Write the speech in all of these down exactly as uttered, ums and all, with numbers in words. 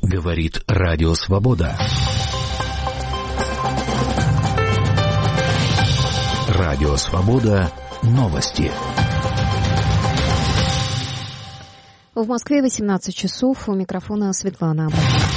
Говорит Радио Свобода. Радио Свобода. Новости. В Москве восемнадцать часов. У микрофона Светлана Абрамова.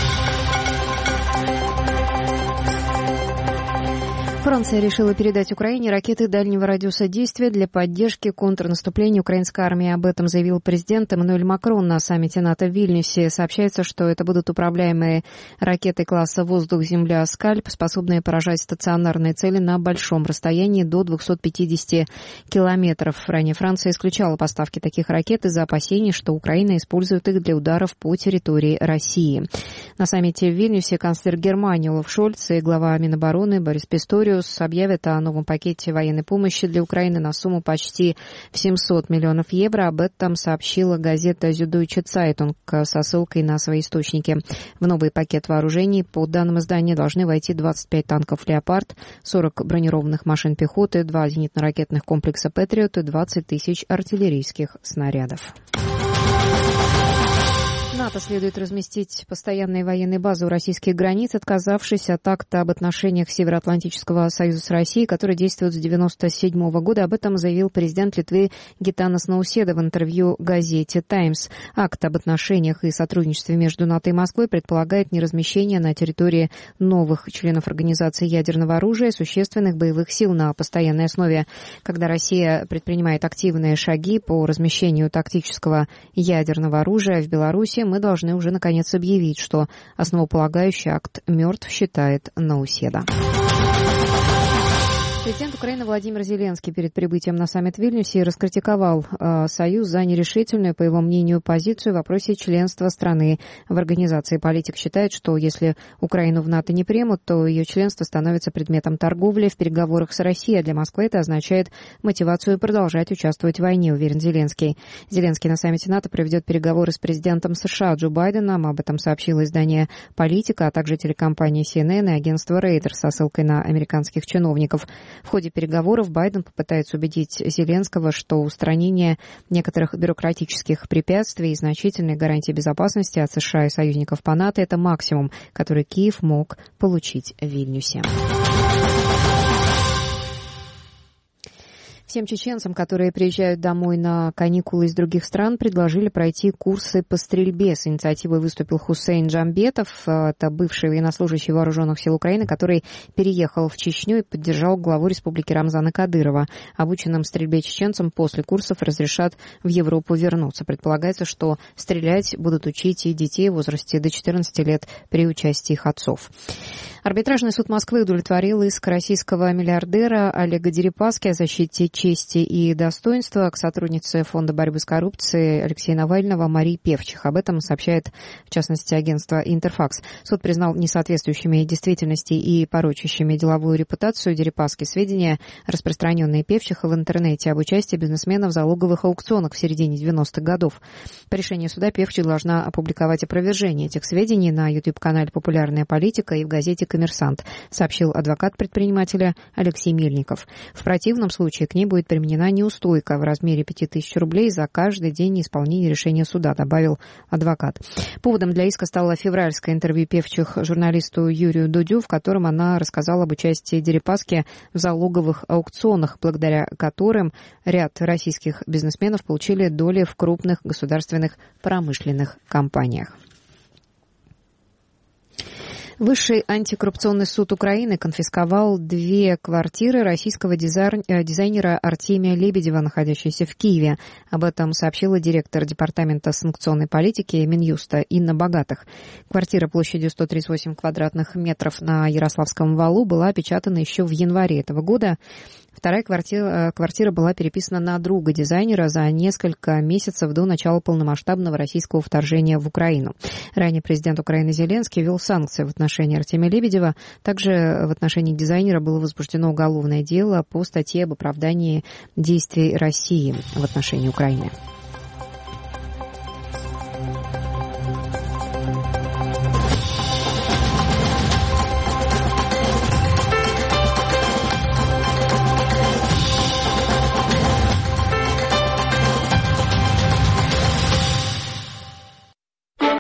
Франция решила передать Украине ракеты дальнего радиуса действия для поддержки контрнаступления украинской армии. Об этом заявил президент Эммануэль Макрон на саммите НАТО в Вильнюсе. Сообщается, что это будут управляемые ракеты класса «Воздух-Земля» «Скальп», способные поражать стационарные цели на большом расстоянии до двухсот пятидесяти километров. Ранее Франция исключала поставки таких ракет из-за опасений, что Украина использует их для ударов по территории России. На саммите в Вильнюсе канцлер Германии Олаф Шольц и глава Минобороны Борис Писториус объявят о новом пакете военной помощи для Украины на сумму почти в семьсот миллионов евро. Об этом сообщила газета «Süddeutsche Zeitung» со ссылкой на свои источники. В новый пакет вооружений, по данным издания, должны войти двадцать пять танков «Леопард», сорок бронированных машин пехоты, два зенитно-ракетных комплекса «Патриот» и двадцать тысяч артиллерийских снарядов. НАТО следует разместить постоянные военные базы у российских границ, отказавшись от акта об отношениях Североатлантического союза с Россией, который действует с девяносто седьмого года. Об этом заявил президент Литвы Гитанас Науседа в интервью газете «Таймс». Акт об отношениях и сотрудничестве между НАТО и Москвой предполагает неразмещение на территории новых членов Организации ядерного оружия существенных боевых сил на постоянной основе. Когда Россия предпринимает активные шаги по размещению тактического ядерного оружия в Беларуси, мы должны уже наконец объявить, что основополагающий акт мертв, считает Науседа. Президент Украины Владимир Зеленский перед прибытием на саммит в Вильнюсе раскритиковал э, Союз за нерешительную, по его мнению, позицию в вопросе членства страны в организации. Политик считает, что если Украину в НАТО не примут, то ее членство становится предметом торговли в переговорах с Россией. А для Москвы это означает мотивацию продолжать участвовать в войне, уверен Зеленский. Зеленский на саммите НАТО проведет переговоры с президентом США Джо Байденом. Об этом сообщило издание «Политика», а также телекомпания си эн эн и агентство Reuters со ссылкой на американских чиновников. В ходе переговоров Байден попытается убедить Зеленского, что устранение некоторых бюрократических препятствий и значительные гарантии безопасности от США и союзников по НАТО – это максимум, который Киев мог получить в Вильнюсе. Всем чеченцам, которые приезжают домой на каникулы из других стран, предложили пройти курсы по стрельбе. С инициативой выступил Хусейн Джамбетов, это бывший военнослужащий Вооруженных сил Украины, который переехал в Чечню и поддержал главу республики Рамзана Кадырова. Обученным стрельбе чеченцам после курсов разрешат в Европу вернуться. Предполагается, что стрелять будут учить и детей в возрасте до четырнадцати лет при участии их отцов. Арбитражный суд Москвы удовлетворил иск российского миллиардера Олега Дерипаски о защите чести и достоинства к сотруднице Фонда борьбы с коррупцией Алексея Навального Марии Певчих. Об этом сообщает, в частности, агентство «Интерфакс». Суд признал несоответствующими действительности и порочащими деловую репутацию Дерипаски сведения, распространенные Певчих в интернете об участии бизнесмена в залоговых аукционах в середине девяностых годов. По решению суда Певчих должна опубликовать опровержение этих сведений на YouTube-канале «Популярная политика» и в газете «Коммерсант», сообщил адвокат предпринимателя Алексей Мельников. В противном случае к ней будет применена неустойка в размере пяти тысяч рублей за каждый день неисполнения решения суда, добавил адвокат. Поводом для иска стало февральское интервью Певчих журналисту Юрию Дудю, в котором она рассказала об участии Дерипаски в залоговых аукционах, благодаря которым ряд российских бизнесменов получили доли в крупных государственных промышленных компаниях. Высший антикоррупционный суд Украины конфисковал две квартиры российского дизайнера Артемия Лебедева, находящиеся в Киеве. Об этом сообщила директор департамента санкционной политики Минюста Инна Богатых. Квартира площадью сто тридцать восемь квадратных метров на Ярославском валу была опечатана еще в январе этого года. Вторая квартира, квартира была переписана на друга дизайнера за несколько месяцев до начала полномасштабного российского вторжения в Украину. Ранее президент Украины Зеленский ввел санкции в отношении Артемия Лебедева. Также в отношении дизайнера было возбуждено уголовное дело по статье об оправдании действий России в отношении Украины.